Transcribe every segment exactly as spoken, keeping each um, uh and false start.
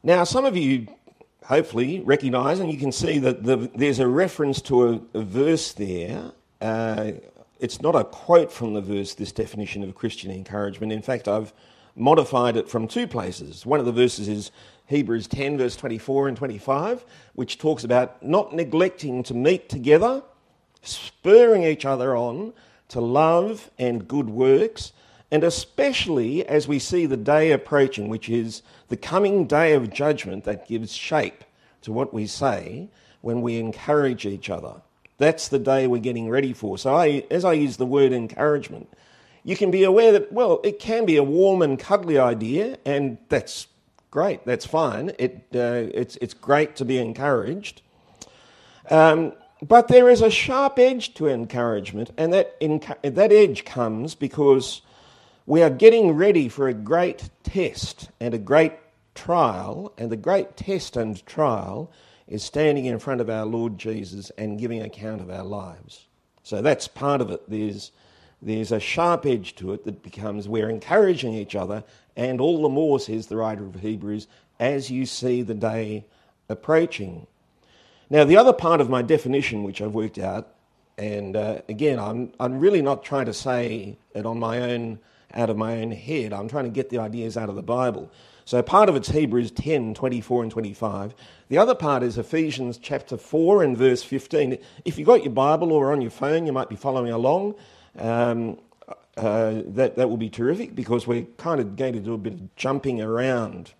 Now, some of you hopefully recognise, and you can see that the, there's a reference to a, a verse there. Uh, it's not a quote from the verse, this definition of Christian encouragement. In fact, I've modified it from two places. One of the verses is Hebrews ten, verse twenty-four and twenty-five, which talks about not neglecting to meet together, spurring each other on to love and good works, and especially as we see the day approaching, which is the coming day of judgment that gives shape to what we say when we encourage each other. That's the day we're getting ready for. So I, as I use the word encouragement, you can be aware that, well, it can be a warm and cuddly idea, and that's great, that's fine. It, uh, it's, it's great to be encouraged. Um, but there is a sharp edge to encouragement, and that, enc- that edge comes because we are getting ready for a great test and a great trial, and the great test and trial is standing in front of our Lord Jesus and giving account of our lives. So that's part of it. There's, there's a sharp edge to it that becomes we're encouraging each other, and all the more, says the writer of Hebrews, as you see the day approaching. Now, the other part of my definition, which I've worked out, and uh, again, I'm I'm really not trying to say it on my own, out of my own head. I'm trying to get the ideas out of the Bible. So part of it's Hebrews ten, twenty-four and twenty-five. The other part is Ephesians chapter four and verse fifteen. If you've got your Bible or on your phone, you might be following along. Um, uh, that, that will be terrific because we're kind of going to do a bit of jumping around.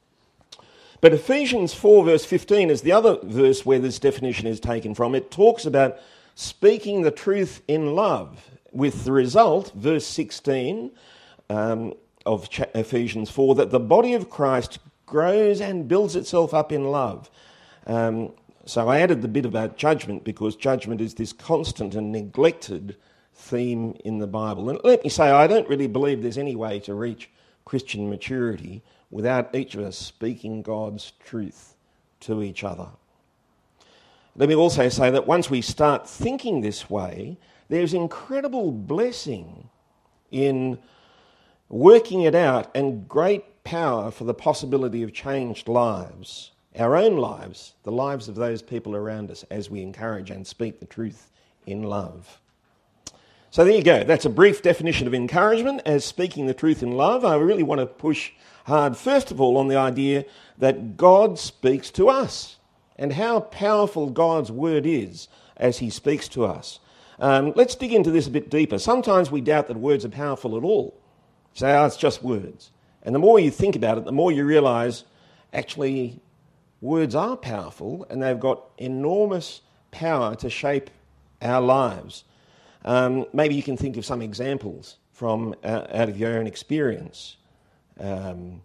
But Ephesians four verse fifteen is the other verse where this definition is taken from. It talks about speaking the truth in love, with the result, verse sixteen um, of Ephesians four, that the body of Christ grows and builds itself up in love. Um, so I added the bit about judgment because judgment is this constant and neglected theme in the Bible. And let me say, I don't really believe there's any way to reach Christian maturity without each of us speaking God's truth to each other. Let me also say that once we start thinking this way, there's incredible blessing in working it out and great power for the possibility of changed lives, our own lives, the lives of those people around us as we encourage and speak the truth in love. So there you go. That's a brief definition of encouragement as speaking the truth in love. I really want to push hard, first of all, on the idea that God speaks to us and how powerful God's word is as he speaks to us. Um, let's dig into this a bit deeper. Sometimes we doubt that words are powerful at all. You say, oh, it's just words. And the more you think about it, the more you realise, actually, words are powerful and they've got enormous power to shape our lives. Um, maybe you can think of some examples from uh, out of your own experience. Um,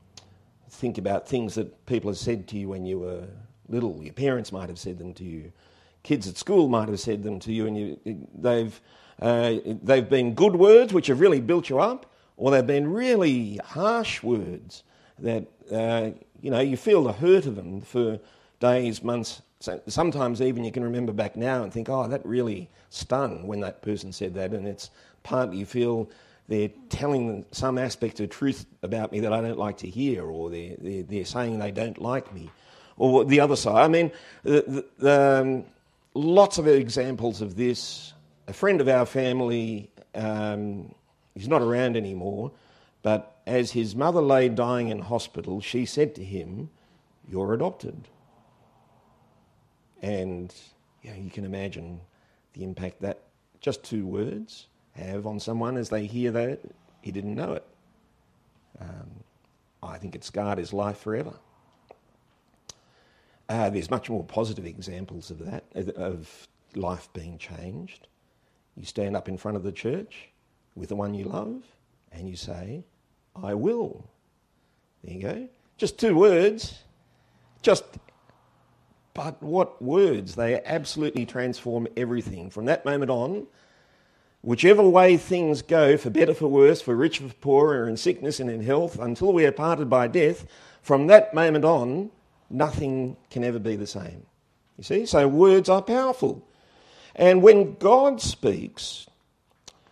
think about things that people have said to you when you were little. Your parents might have said them to you. Kids at school might have said them to you, and you, they've uh, they've been good words which have really built you up, or they've been really harsh words that uh, you know you feel the hurt of them for days, months. So sometimes even you can remember back now and think, oh, that really stung when that person said that, and it's partly you feel they're telling some aspect of truth about me that I don't like to hear, or they're, they're, they're saying they don't like me. Or the other side. I mean, the, the, the, um, lots of examples of this. A friend of our family, um, he's not around anymore, but as his mother lay dying in hospital, she said to him, "You're adopted." And you know, you can imagine the impact that just two words have on someone as they hear that. He didn't know it. Um, I think it scarred his life forever. Uh, there's much more positive examples of that, of life being changed. You stand up in front of the church with the one you love and you say, "I will." There you go. Just two words. Just, but what words? They absolutely transform everything. From that moment on, whichever way things go, for better, for worse, for rich, for poor, or in sickness and in health, until we are parted by death, from that moment on, nothing can ever be the same. You see? So words are powerful. And when God speaks,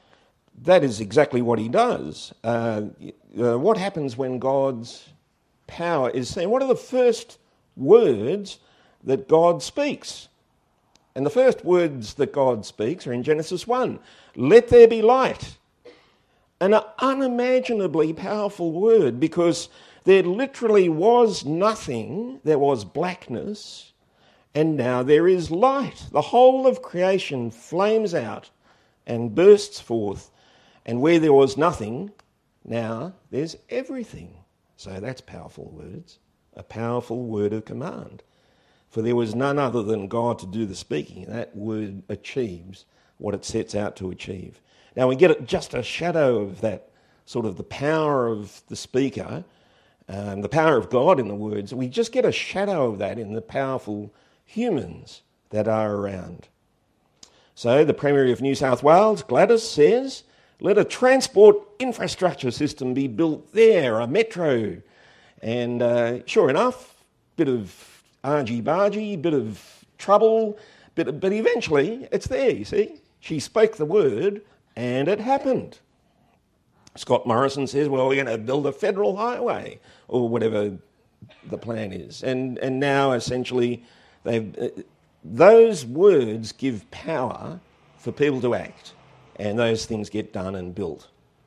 that is exactly what he does. Uh, uh, what happens when God's power is seen. What are the first words that God speaks? And the first words that God speaks are in Genesis one. Let there be light. An unimaginably powerful word, because there literally was nothing. There was blackness, and now there is light. The whole of creation flames out and bursts forth, and where there was nothing, now there's everything. So that's powerful words, a powerful word of command. For there was none other than God to do the speaking. That word achieves what it sets out to achieve. Now we get just a shadow of that, sort of the power of the speaker, um, the power of God in the words. We just get a shadow of that in the powerful humans that are around. So the Premier of New South Wales, Gladys, says, let a transport infrastructure system be built there, a metro. And uh, sure enough, bit of argy-bargy, bit of trouble, bit, but eventually it's there, you see. She spoke the word and it happened. Scott Morrison says, well, we're going to build a federal highway or whatever the plan is. And and now essentially they've uh, those words give power for people to act, and those things get done and built.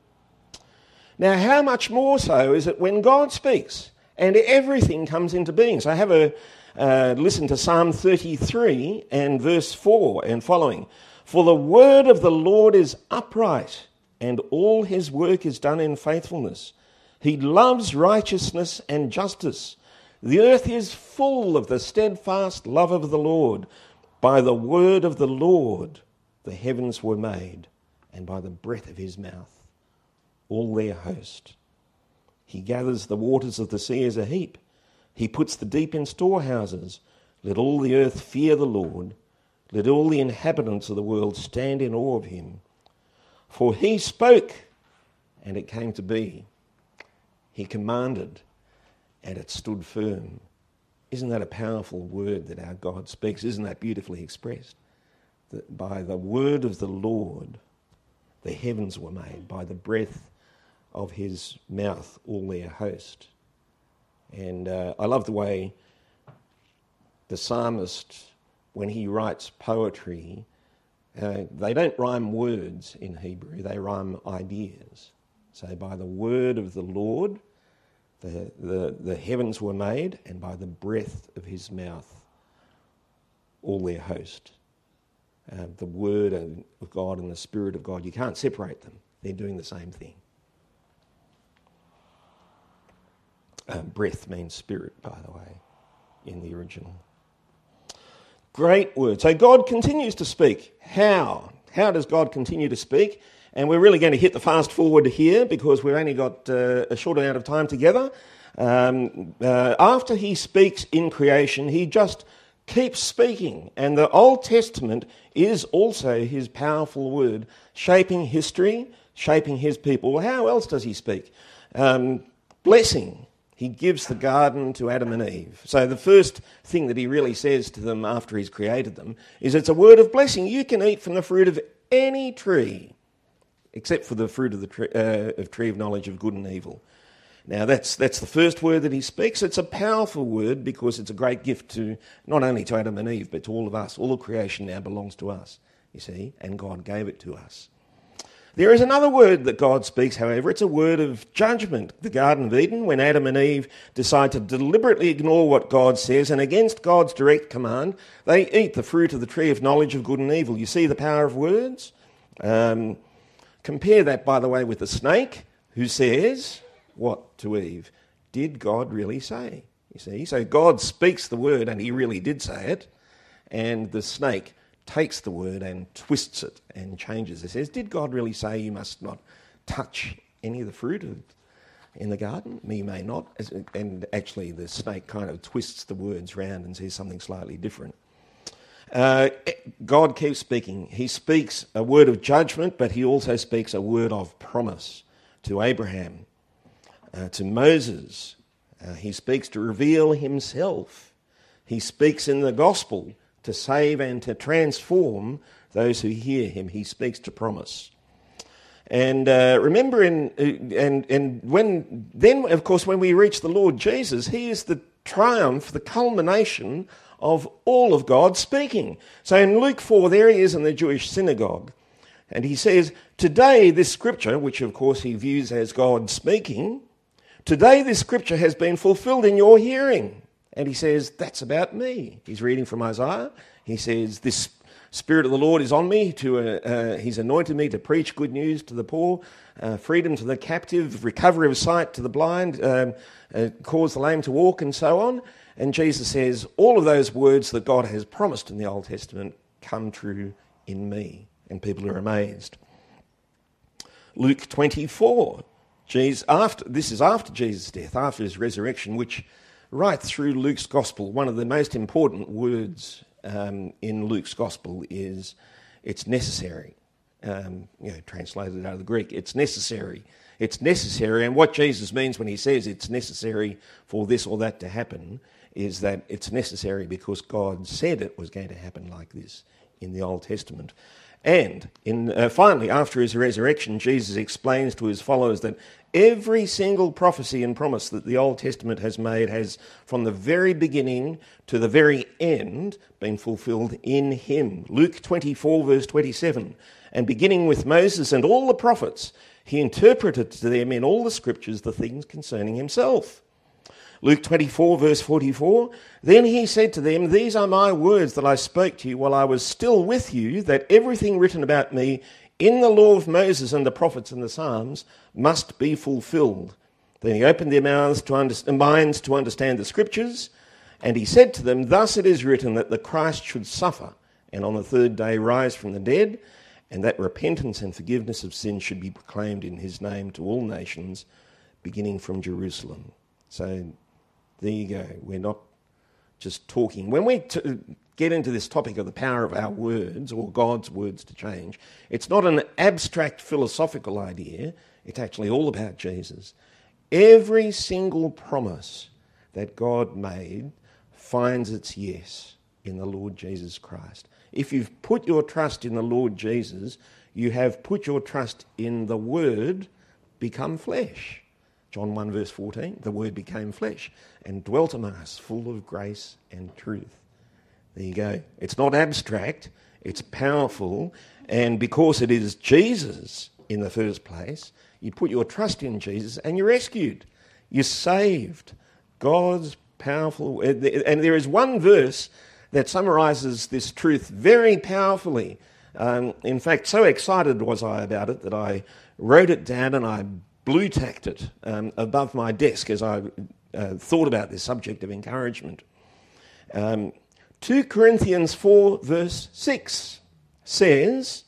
Now, how much more so is it when God speaks and everything comes into being? So I have a uh, listen to Psalm thirty-three and verse four and following. For the word of the Lord is upright, and all his work is done in faithfulness. He loves righteousness and justice. The earth is full of the steadfast love of the Lord. By the word of the Lord the heavens were made, and by the breath of his mouth all their host. He gathers the waters of the sea as a heap. He puts the deep in storehouses. Let all the earth fear the Lord. Let all the inhabitants of the world stand in awe of him. For he spoke, and it came to be. He commanded, and it stood firm. Isn't that a powerful word that our God speaks? Isn't that beautifully expressed? That by the word of the Lord, the heavens were made. By the breath of his mouth, all their host. And uh, I love the way the psalmist, when he writes poetry, uh, they don't rhyme words in Hebrew, they rhyme ideas. So by the word of the Lord, the, the, the heavens were made, and by the breath of his mouth, all their host. Uh, the word of God and the Spirit of God, you can't separate them. They're doing the same thing. Uh, breath means spirit, by the way, in the original. Great word. So God continues to speak. How? How does God continue to speak? And we're really going to hit the fast forward here because we've only got uh, a short amount of time together. Um, uh, after he speaks in creation, he just keeps speaking. And the Old Testament is also his powerful word, shaping history, shaping his people. Well, how else does he speak? Um, blessing. He gives the garden to Adam and Eve. So the first thing that he really says to them after he's created them is it's a word of blessing. You can eat from the fruit of any tree, except for the fruit of the tree, uh, of tree of knowledge of good and evil. Now that's that's the first word that he speaks. It's a powerful word because it's a great gift to not only to Adam and Eve, but to all of us. All of creation now belongs to us, you see, and God gave it to us. There is another word that God speaks, however. It's a word of judgment. The Garden of Eden, when Adam and Eve decide to deliberately ignore what God says and against God's direct command, they eat the fruit of the tree of knowledge of good and evil. You see the power of words? Um, compare that, by the way, with the snake who says, what to Eve? Did God really say? You see, so God speaks the word and he really did say it, and the snake takes the word and twists it and changes it. Says, did God really say you must not touch any of the fruit of, in the garden? You may not. And actually the snake kind of twists the words round and says something slightly different. Uh, God keeps speaking. He speaks a word of judgment, but he also speaks a word of promise to Abraham, uh, to Moses. Uh, he speaks to reveal himself. He speaks in the gospel to save and to transform those who hear him. He speaks to promise. And uh, remember, in uh, and and when then, of course, when we reach the Lord Jesus, he is the triumph, the culmination of all of God speaking. So in Luke four, there he is in the Jewish synagogue, and he says, today this scripture, which of course he views as God speaking, today this scripture has been fulfilled in your hearing. And he says, that's about me. He's reading from Isaiah. He says, this Spirit of the Lord is on me. To uh, uh, He's anointed me to preach good news to the poor, uh, freedom to the captive, recovery of sight to the blind, um, uh, cause the lame to walk, and so on. And Jesus says, all of those words that God has promised in the Old Testament come true in me. And people are amazed. Luke twenty-four. Jesus, after, this is after Jesus' death, after his resurrection, which right through Luke's Gospel, one of the most important words um, in Luke's Gospel is it's necessary. Um, you know, translated out of the Greek, it's necessary. It's necessary, and what Jesus means when he says it's necessary for this or that to happen is that it's necessary because God said it was going to happen like this in the Old Testament. And in, uh, finally, after his resurrection, Jesus explains to his followers that every single prophecy and promise that the Old Testament has made has, from the very beginning to the very end, been fulfilled in him. Luke twenty-four, verse twenty-seven. And beginning with Moses and all the prophets, he interpreted to them in all the scriptures the things concerning himself. Luke twenty-four, verse forty-four, then he said to them, these are my words that I spoke to you while I was still with you, that everything written about me in the law of Moses and the prophets and the Psalms must be fulfilled. Then he opened their mouths to under- minds to understand the scriptures, and he said to them, thus it is written that the Christ should suffer, and on the third day rise from the dead, and that repentance and forgiveness of sins should be proclaimed in his name to all nations, beginning from Jerusalem. So there you go. We're not just talking. When we t- get into this topic of the power of our words or God's words to change, it's not an abstract philosophical idea. It's actually all about Jesus. Every single promise that God made finds its yes in the Lord Jesus Christ. If you've put your trust in the Lord Jesus, you have put your trust in the Word become flesh. John one verse fourteen, the Word became flesh and dwelt among us, full of grace and truth. There you go. It's not abstract, it's powerful, and because it is Jesus in the first place, you put your trust in Jesus and you're rescued. You're saved. God's powerful... And there is one verse that summarises this truth very powerfully. Um, in fact, so excited was I about it that I wrote it down and I blue tacked it um, above my desk as I uh, thought about this subject of encouragement. Um, two Corinthians four verse six says,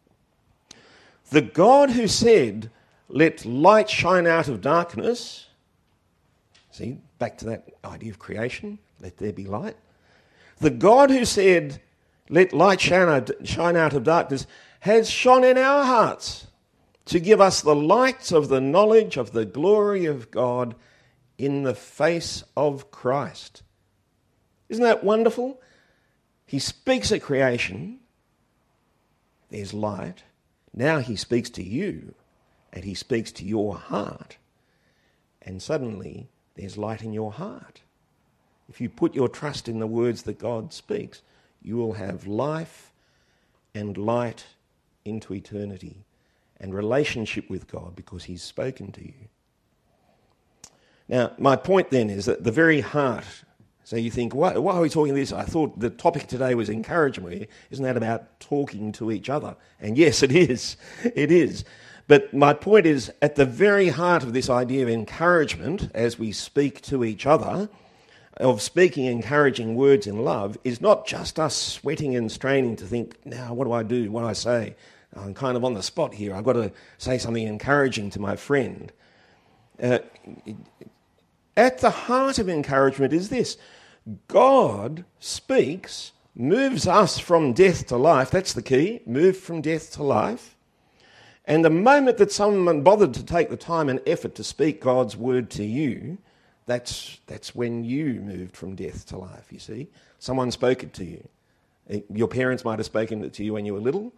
the God who said, let light shine out of darkness, see, back to that idea of creation, let there be light. The God who said, let light shine out, shine out of darkness, has shone in our hearts to give us the light of the knowledge of the glory of God in the face of Christ. Isn't that wonderful? He speaks at creation, there's light. Now he speaks to you, and he speaks to your heart, and suddenly there's light in your heart. If you put your trust in the words that God speaks, you will have life and light into eternity and relationship with God because he's spoken to you. Now, my point then is that the very heart, so you think, why, why are we talking this? I thought the topic today was encouragement. Isn't that about talking to each other? And yes, it is. It is. But my point is, at the very heart of this idea of encouragement, as we speak to each other, of speaking encouraging words in love, is not just us sweating and straining to think, now, what do I do? What do I say? I'm kind of on the spot here. I've got to say something encouraging to my friend. Uh, at the heart of encouragement is this. God speaks, moves us from death to life. That's the key, move from death to life. And the moment that someone bothered to take the time and effort to speak God's word to you, that's that's when you moved from death to life, you see. Someone spoke it to you. Your parents might have spoken it to you when you were little.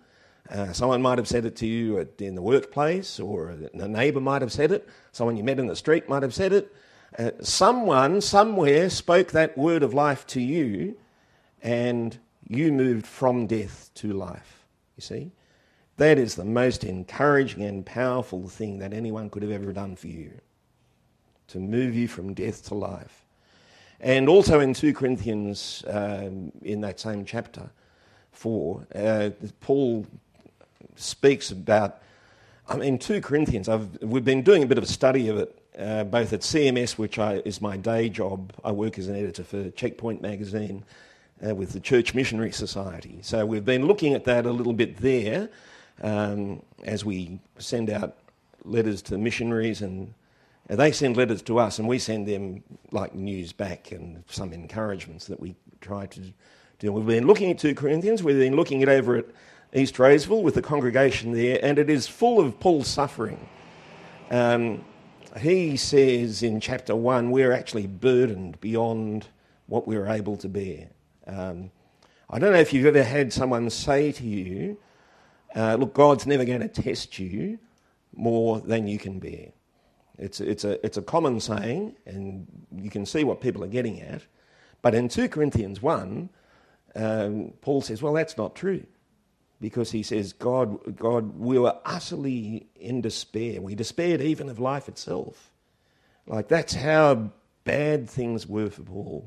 Uh, someone might have said it to you at, in the workplace, or a neighbour might have said it. Someone you met in the street might have said it. Uh, someone, somewhere, spoke that word of life to you, and you moved from death to life, you see. That is the most encouraging and powerful thing that anyone could have ever done for you, to move you from death to life. And also in Second Corinthians, um, in that same chapter, four, uh, Paul speaks about, I mean, Second Corinthians, I've, we've been doing a bit of a study of it, uh, both at C M S, which I, is my day job. I work as an editor for Checkpoint magazine uh, with the Church Missionary Society. So we've been looking at that a little bit there um, as we send out letters to missionaries, and uh, they send letters to us, and we send them like news back and some encouragements that we try to do. We've been looking at Second Corinthians, we've been looking at over at East Roseville with the congregation there, and it is full of Paul's suffering. Um, he says in chapter one, we're actually burdened beyond what we're able to bear. Um, I don't know if you've ever had someone say to you, uh, look, God's never going to test you more than you can bear. It's, it's, a, it's a common saying, and you can see what people are getting at. But in Second Corinthians one, um, Paul says, well, that's not true. Because he says, God, God, we were utterly in despair. We despaired even of life itself. Like, that's how bad things were for Paul.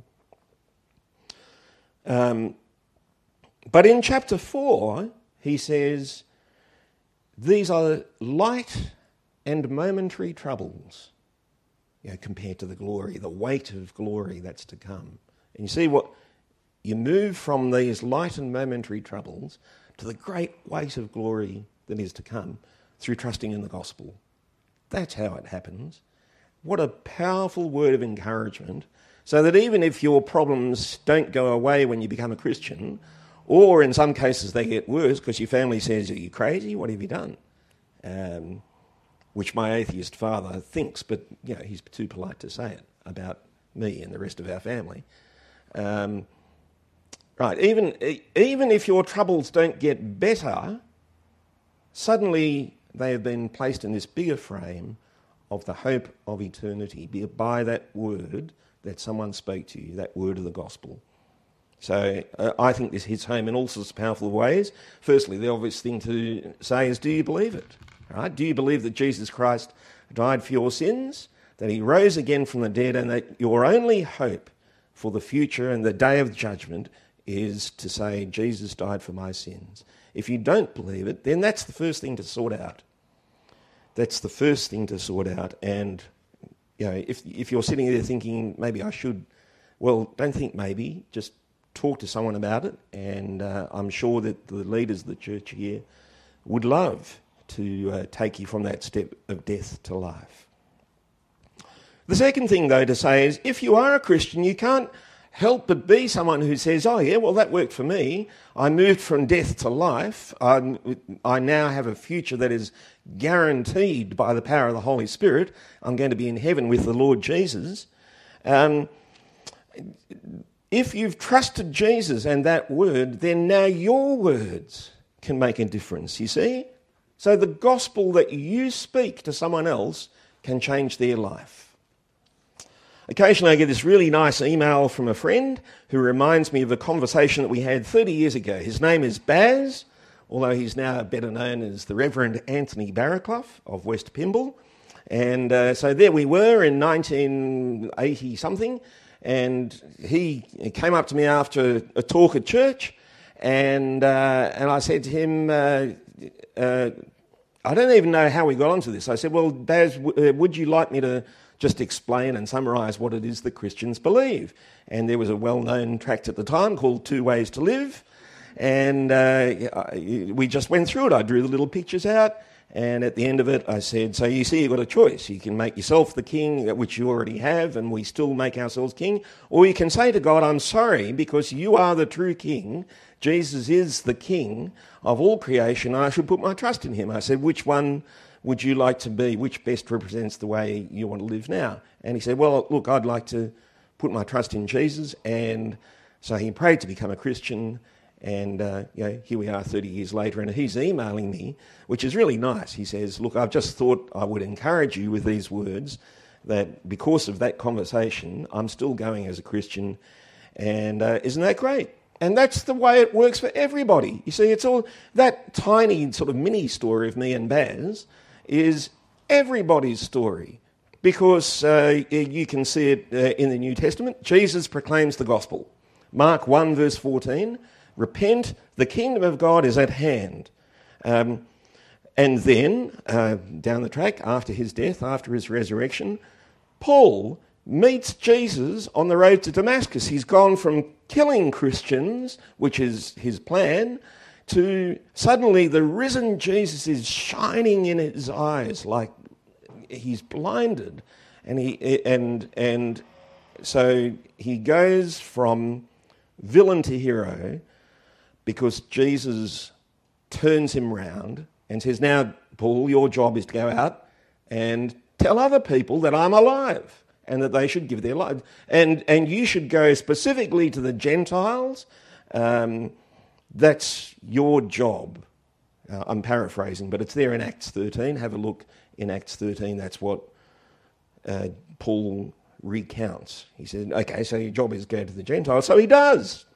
Um, but in chapter four, he says, these are light and momentary troubles, you know, compared to the glory, the weight of glory that's to come. And you see what, you move from these light and momentary troubles to the great weight of glory that is to come through trusting in the gospel. That's how it happens. What a powerful word of encouragement, so that even if your problems don't go away when you become a Christian, or in some cases they get worse because your family says, are you crazy? What have you done? Um, which my atheist father thinks, but you know, he's too polite to say it about me and the rest of our family. Um, Right, even, even if your troubles don't get better, suddenly they have been placed in this bigger frame of the hope of eternity by that word that someone spoke to you, that word of the gospel. So uh, I think this hits home in all sorts of powerful ways. Firstly, the obvious thing to say is, do you believe it? Right? Do you believe that Jesus Christ died for your sins, that he rose again from the dead, and that your only hope for the future and the day of judgment is to say, Jesus died for my sins? If you don't believe it, then that's the first thing to sort out. That's the first thing to sort out. And, you know, if if you're sitting there thinking, maybe I should, well, don't think maybe, just talk to someone about it. And uh, I'm sure that the leaders of the church here would love to uh, take you from that step of death to life. The second thing, though, to say is, if you are a Christian, you can't help but be someone who says, oh yeah, well that worked for me. I moved from death to life. I'm, I now have a future that is guaranteed by the power of the Holy Spirit. I'm going to be in heaven with the Lord Jesus. Um, if you've trusted Jesus and that word, then now your words can make a difference, you see? So the gospel that you speak to someone else can change their life. Occasionally I get this really nice email from a friend who reminds me of a conversation that we had thirty years ago. His name is Baz, although he's now better known as the Reverend Anthony Barraclough of West Pymble. And uh, so there we were in nineteen eighty something, and he came up to me after a talk at church, and uh, and I said to him, uh, uh, I don't even know how we got onto this. I said, well, Baz, w- uh, would you like me to just explain and summarise what it is that Christians believe? And there was a well-known tract at the time called Two Ways to Live, and uh, we just went through it. I drew the little pictures out, and at the end of it I said, so you see, you've got a choice. You can make yourself the king, which you already have, and we still make ourselves king, or you can say to God, I'm sorry, because you are the true king. Jesus is the king of all creation, and I should put my trust in him. I said, which one would you like to be? Which best represents the way you want to live now? And he said, well, look, I'd like to put my trust in Jesus. And so he prayed to become a Christian, And uh, you know, here we are thirty years later, and he's emailing me, which is really nice. He says, look, I've just thought I would encourage you with these words, that because of that conversation, I'm still going as a Christian. And uh, isn't that great? And that's the way it works for everybody. You see, it's all that tiny sort of mini story of me and Baz is everybody's story, because uh, you can see it uh, in the New Testament. Jesus proclaims the gospel. Mark one verse fourteen, repent, the kingdom of God is at hand. Um, and then, uh, down the track, after his death, after his resurrection, Paul meets Jesus on the road to Damascus. He's gone from killing Christians, which is his plan, to suddenly the risen Jesus is shining in his eyes like he's blinded. And he and and so he goes from villain to hero because Jesus turns him round and says, now, Paul, your job is to go out and tell other people that I'm alive and that they should give their lives. And, and you should go specifically to the Gentiles. Um, that's your job. Uh, I'm paraphrasing, but it's there in Acts thirteen. Have a look in Acts thirteen. That's what uh, Paul recounts. He said, okay, so your job is to go to the Gentiles. So he does.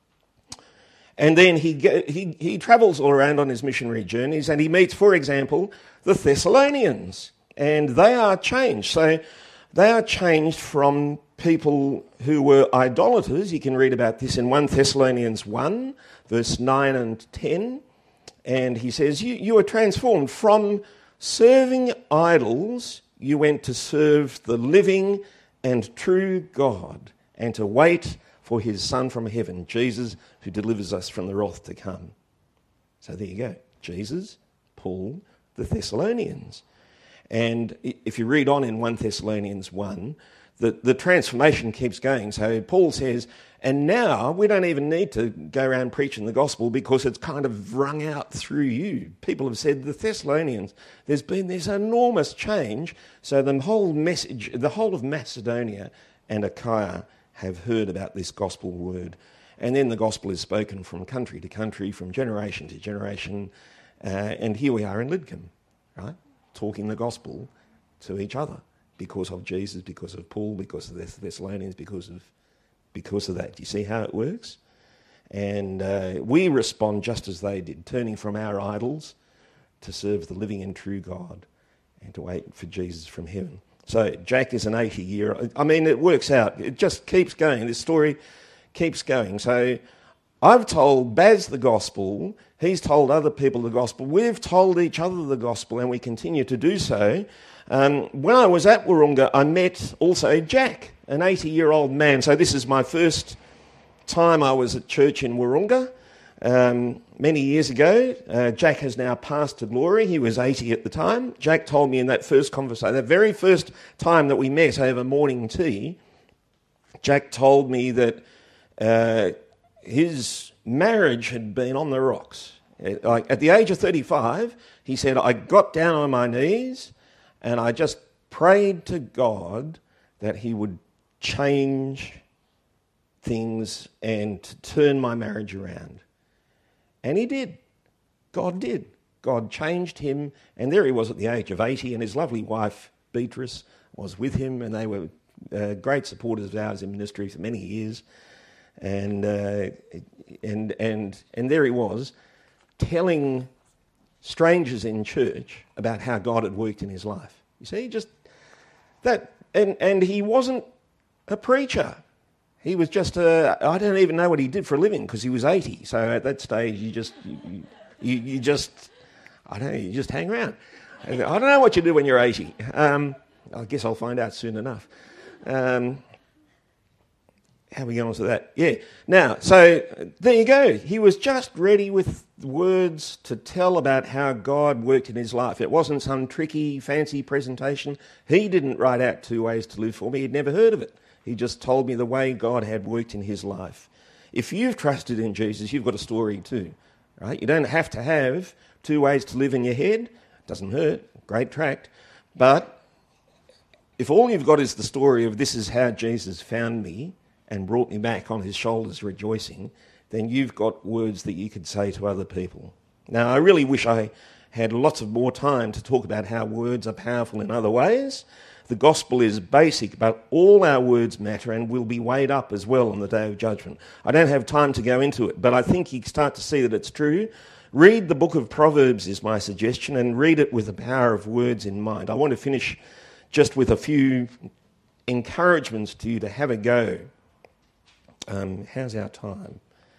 And then he, he, he travels all around on his missionary journeys, and he meets, for example, the Thessalonians. And they are changed. So they are changed from people who were idolaters. You can read about this in First Thessalonians one, verse nine and ten. And he says, you, you were transformed from serving idols. You went to serve the living and true God, and to wait for his Son from heaven, Jesus, who delivers us from the wrath to come. So there you go. Jesus, Paul, the Thessalonians. And if you read on in First Thessalonians one, the, the transformation keeps going. So Paul says, and now we don't even need to go around preaching the gospel because it's kind of rung out through you. People have said, the Thessalonians, there's been this enormous change. So the whole message, the whole of Macedonia and Achaia have heard about this gospel word. And then the gospel is spoken from country to country, from generation to generation. Uh, and here we are in Lidcombe, right? Talking the gospel to each other because of Jesus, because of Paul, because of the Thessalonians, because of because of that. Do you see how it works? And uh, we respond just as they did, turning from our idols to serve the living and true God and to wait for Jesus from heaven. So Jack is an eighty-year... I mean, it works out. It just keeps going. This story keeps going. So I've told Baz the gospel. He's told other people the gospel. We've told each other the gospel, and we continue to do so. Um, when I was at Wahroonga, I met also Jack, an eighty-year-old man. So this is my first time I was at church in Wahroonga. Um, many years ago, uh, Jack has now passed to glory. He was eighty at the time. Jack told me in that first conversation, that very first time that we met over morning tea, Jack told me that uh, his marriage had been on the rocks. Like at the age of thirty-five, he said, I got down on my knees and I just prayed to God that he would change things and to turn my marriage around. And he did. God did. God changed him, and there he was at the age of eighty, and his lovely wife, Beatrice, was with him, and they were uh, great supporters of ours in ministry for many years. And uh, and and and there he was, telling strangers in church about how God had worked in his life. You see, just that, and and he wasn't a preacher. He was just a, I don't even know what he did for a living because he was eighty. So at that stage, you just, you, you, you just, I don't know, you just hang around. I don't know what you do when you're eighty. Um, I guess I'll find out soon enough. Um, how are we going on to that? Yeah. Now, so there you go. He was just ready with words to tell about how God worked in his life. It wasn't some tricky, fancy presentation. He didn't write out two ways to live for me. He'd never heard of it. He just told me the way God had worked in his life. If you've trusted in Jesus, you've got a story too, right? You don't have to have two ways to live in your head. Doesn't hurt. Great tract. But if all you've got is the story of this is how Jesus found me and brought me back on his shoulders rejoicing, then you've got words that you could say to other people. Now, I really wish I had lots of more time to talk about how words are powerful in other ways. The gospel is basic, but all our words matter and will be weighed up as well on the day of judgment. I don't have time to go into it, but I think you start to see that it's true. Read the book of Proverbs is my suggestion, and read it with the power of words in mind. I want to finish just with a few encouragements to you to have a go. Um, how's our time?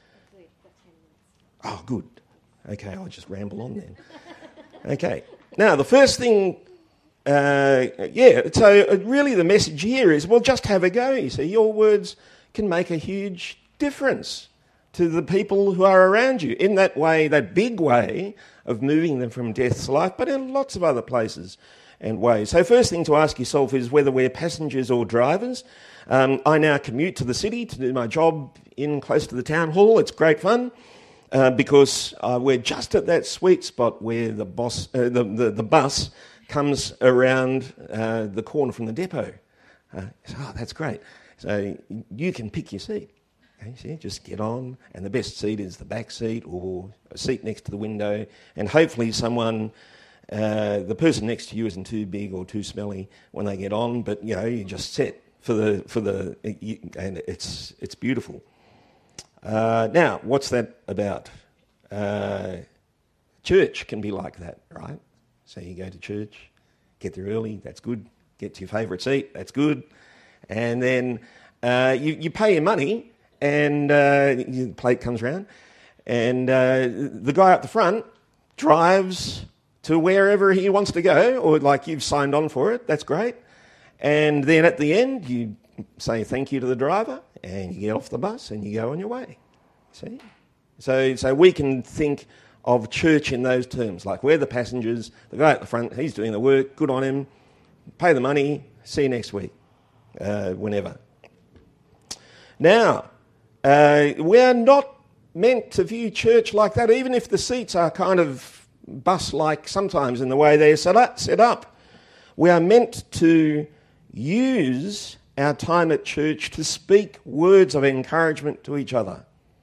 Oh, good. Okay, I'll just ramble on then. Okay. Now, the first thing, uh, yeah, so really the message here is, well, just have a go. You see, your words can make a huge difference to the people who are around you in that way, that big way of moving them from death to life, but in lots of other places and ways. So first thing to ask yourself is whether we're passengers or drivers. Um, I now commute to the city to do my job in close to the town hall. It's great fun. Uh, because uh, we're just at that sweet spot where the, boss, uh, the, the, the bus comes around uh, the corner from the depot. Uh, so, oh, that's great. So you can pick your seat. Okay, see, just get on, and the best seat is the back seat or a seat next to the window, and hopefully someone, uh, the person next to you isn't too big or too smelly when they get on, but you know, you just set for the, for the, and it's, it's beautiful. Uh, now, what's that about? Uh, church can be like that, right? So you go to church, get there early, that's good. Get to your favourite seat, that's good. And then uh, you, you pay your money, and uh, the plate comes round, and uh, the guy up the front drives to wherever he wants to go, or like you've signed on for it, that's great. And then at the end, you say thank you to the driver, and you get off the bus and you go on your way. See? So so we can think of church in those terms, like we're the passengers, the guy at the front, he's doing the work, good on him, pay the money, see you next week, uh, whenever. Now, uh, we're not meant to view church like that, even if the seats are kind of bus-like sometimes in the way they're set up. Set up. We are meant to use our time at church to speak words of encouragement to each other.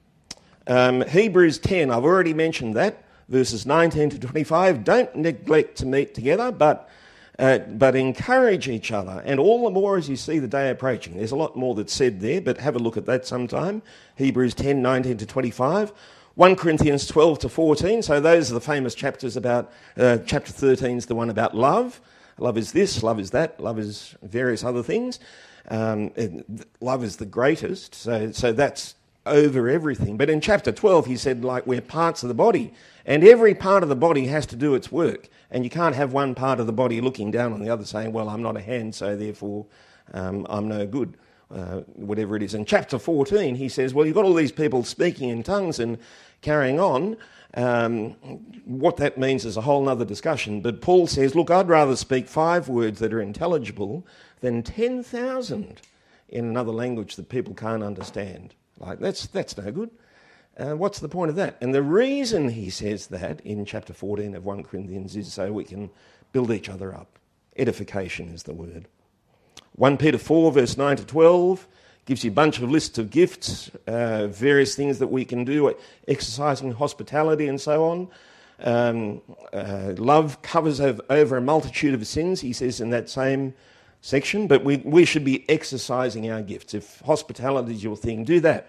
Um, Hebrews ten, I've already mentioned that, verses nineteen to twenty-five. Don't neglect to meet together, but uh, but encourage each other, and all the more as you see the day approaching. There's a lot more that's said there, but have a look at that sometime. Hebrews ten, nineteen to twenty-five. First Corinthians twelve to fourteen, so those are the famous chapters about, uh, chapter thirteen is the one about love. Love is this, love is that, love is various other things. Um, love is the greatest, so so that's over everything. But in chapter twelve, he said, like, we're parts of the body, and every part of the body has to do its work, and you can't have one part of the body looking down on the other saying, well, I'm not a hand, so therefore um, I'm no good, uh, whatever it is. In chapter fourteen, he says, well, you've got all these people speaking in tongues and carrying on. Um, what that means is a whole other discussion. But Paul says, look, I'd rather speak five words that are intelligible than ten thousand in another language that people can't understand. Like, that's that's no good. Uh, what's the point of that? And the reason he says that in chapter fourteen of First Corinthians is so we can build each other up. Edification is the word. First Peter four, verse nine to twelve, gives you a bunch of lists of gifts, uh, various things that we can do, exercising hospitality and so on. Um, uh, love covers over a multitude of sins, he says in that same section, but we, we should be exercising our gifts. If hospitality is your thing, do that.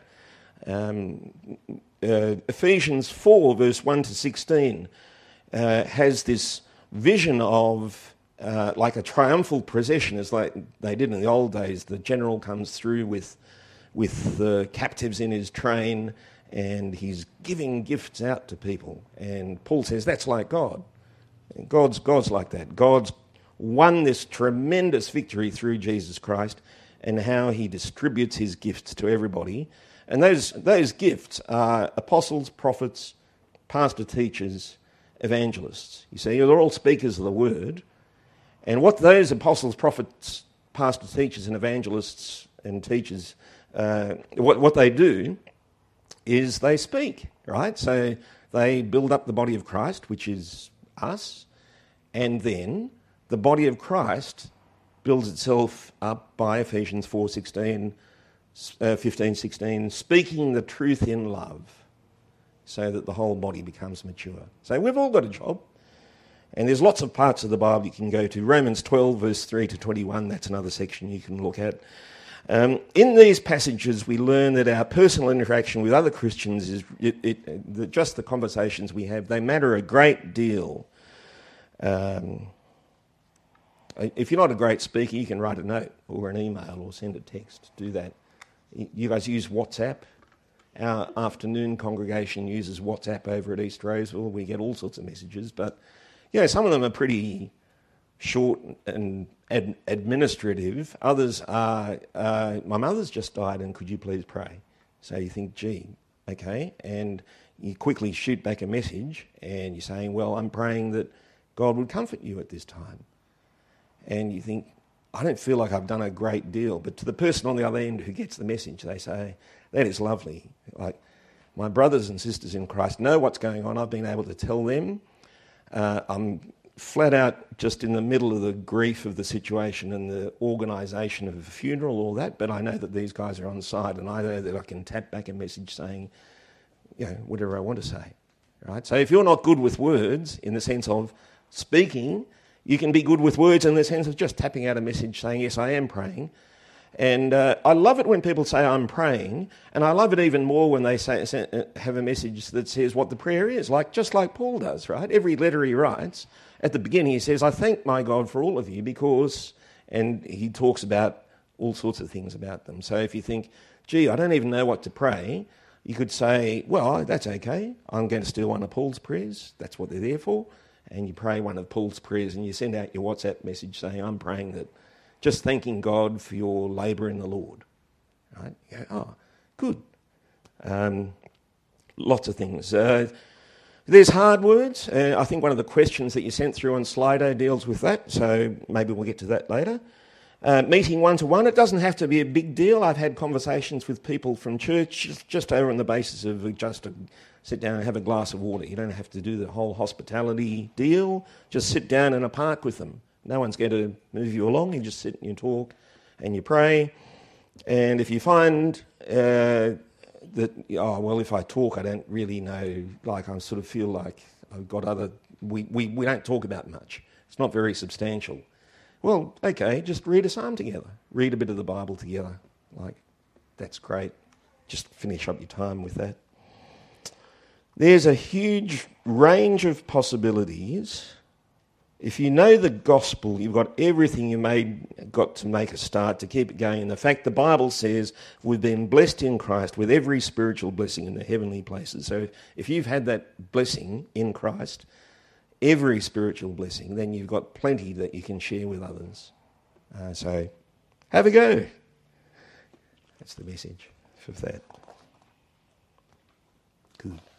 Um, uh, Ephesians four, verse one to sixteen, uh, has this vision of uh, like a triumphal procession, as like they did in the old days. The general comes through with with the captives in his train, and he's giving gifts out to people. And Paul says that's like God. God's God's like that. God's won this tremendous victory through Jesus Christ, and how he distributes his gifts to everybody. And those those gifts are apostles, prophets, pastor, teachers, evangelists. You see, they're all speakers of the word. And what those apostles, prophets, pastor, teachers, and evangelists and teachers, uh, what, what they do is they speak, right? So they build up the body of Christ, which is us, and then the body of Christ builds itself up by Ephesians four sixteen uh, fifteen, sixteen, speaking the truth in love so that the whole body becomes mature. So we've all got a job. And there's lots of parts of the Bible you can go to. Romans twelve, verse three to twenty-one, that's another section you can look at. Um, in these passages, we learn that our personal interaction with other Christians is it, it, the, just the conversations we have. They matter a great deal. Um, if you're not a great speaker, you can write a note or an email or send a text. Do that. You guys use WhatsApp. Our afternoon congregation uses WhatsApp over at East Roseville. We get all sorts of messages, but you know, some of them are pretty short and ad- administrative. Others are, uh, my mother's just died and could you please pray? So you think, gee, okay. And you quickly shoot back a message and you're saying, well, I'm praying that God would comfort you at this time. And you think, I don't feel like I've done a great deal. But to the person on the other end who gets the message, they say, that is lovely. Like, my brothers and sisters in Christ know what's going on. I've been able to tell them. Uh, I'm flat out just in the middle of the grief of the situation and the organisation of a funeral, all that, but I know that these guys are on side and I know that I can tap back a message saying, you know, whatever I want to say, right? So if you're not good with words in the sense of speaking, you can be good with words in the sense of just tapping out a message saying, yes, I am praying. And uh, I love it when people say I'm praying, and I love it even more when they say, say have a message that says what the prayer is, like just like Paul does, right? Every letter he writes, at the beginning he says, I thank my God for all of you because, and he talks about all sorts of things about them. So if you think, gee, I don't even know what to pray, you could say, well, that's okay. I'm going to steal one of Paul's prayers. That's what they're there for. And you pray one of Paul's prayers and you send out your WhatsApp message saying, I'm praying that, just thanking God for your labour in the Lord. Right? You go, oh, good. Um, lots of things. Uh, there's hard words. Uh, I think one of the questions that you sent through on Slido deals with that, so maybe we'll get to that later. Uh, meeting one-to-one, it doesn't have to be a big deal. I've had conversations with people from church just, just over on the basis of just to sit down and have a glass of water. You don't have to do the whole hospitality deal. Just sit down in a park with them. No one's going to move you along. You just sit and you talk and you pray. And if you find uh, that, oh, well, if I talk, I don't really know, like I sort of feel like I've got other, we, we, we don't talk about much. It's not very substantial. Well, okay, just read a psalm together. Read a bit of the Bible together. Like, that's great. Just finish up your time with that. There's a huge range of possibilities. If you know the gospel, you've got everything you made, got to make a start to keep it going. And the fact the Bible says we've been blessed in Christ with every spiritual blessing in the heavenly places. So if you've had that blessing in Christ, every spiritual blessing, then you've got plenty that you can share with others. Uh, so have a go. That's the message for that. Good.